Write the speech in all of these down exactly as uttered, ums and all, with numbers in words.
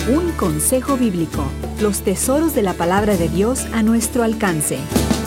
Un consejo bíblico, los tesoros de la palabra de Dios a nuestro alcance.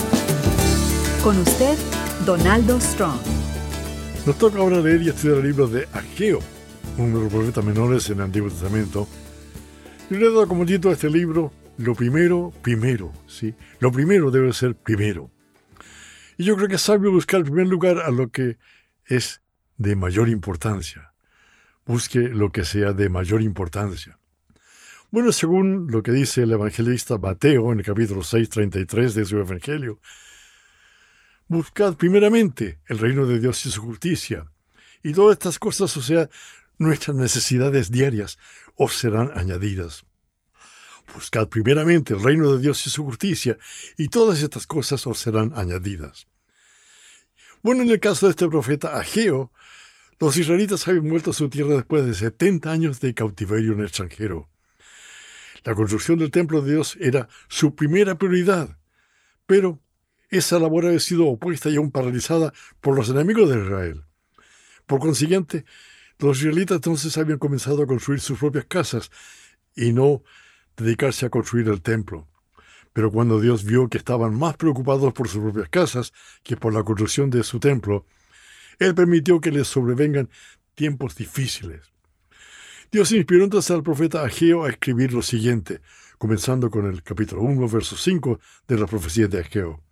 Con usted, Donaldo Strong. Nos toca ahora leer y estudiar el libro de Ageo, uno de los profetas menores en el Antiguo Testamento. Yo le he dado como título a este libro, Lo primero, primero, ¿sí? Lo primero debe ser primero. Y yo creo que es sabio buscar en primer lugar a lo que es de mayor importancia. Busque lo que sea de mayor importancia. Bueno, según lo que dice el evangelista Mateo en el capítulo seis, treinta y tres de su evangelio, buscad primeramente el reino de Dios y su justicia, y todas estas cosas, o sea, nuestras necesidades diarias, os serán añadidas. Buscad primeramente el reino de Dios y su justicia, y todas estas cosas os serán añadidas. Bueno, en el caso de este profeta Ageo, los israelitas habían vuelto a su tierra después de setenta años de cautiverio en el extranjero. La construcción del templo de Dios era su primera prioridad, pero esa labor había sido opuesta y aún paralizada por los enemigos de Israel. Por consiguiente, los israelitas entonces habían comenzado a construir sus propias casas y no dedicarse a construir el templo. Pero cuando Dios vio que estaban más preocupados por sus propias casas que por la construcción de su templo, Él permitió que les sobrevengan tiempos difíciles. Dios inspiró entonces al profeta Ageo a escribir lo siguiente, comenzando con el capítulo uno, verso cinco de la profecía de Ageo.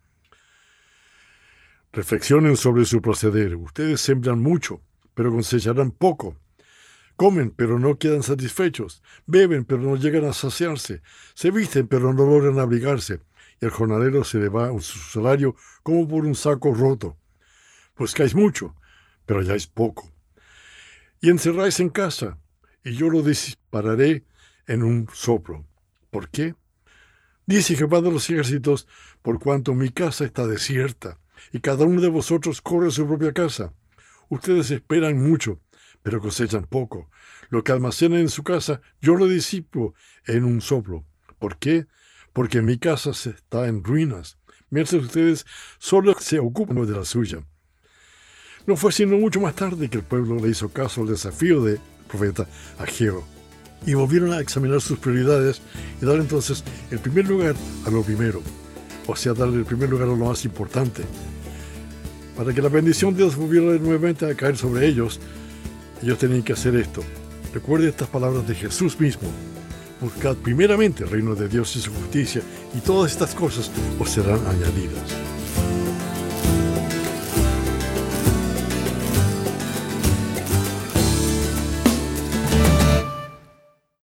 Reflexionen sobre su proceder. Ustedes sembran mucho, pero cosecharán poco. Comen, pero no quedan satisfechos. Beben, pero no llegan a saciarse. Se visten, pero no logran abrigarse. Y al jornalero se le va su salario como por un saco roto. Buscáis mucho, pero halláis poco. Y encerráis en casa, y yo lo dispararé en un soplo. ¿Por qué? Dice Jehová de los ejércitos, por cuanto mi casa está desierta, y cada uno de vosotros corre a su propia casa. Ustedes esperan mucho, pero cosechan poco. Lo que almacenan en su casa, yo lo disipo en un soplo. ¿Por qué? Porque mi casa está en ruinas, mientras ustedes solo se ocupan de la suya. No fue sino mucho más tarde que el pueblo le hizo caso al desafío del profeta Ageo, y volvieron a examinar sus prioridades y dar entonces el primer lugar a lo primero, o sea, darle el primer lugar a lo más importante. Para que la bendición de Dios volviera nuevamente a caer sobre ellos, ellos tenían que hacer esto. Recuerde estas palabras de Jesús mismo. Buscad primeramente el reino de Dios y su justicia, y todas estas cosas os serán añadidas.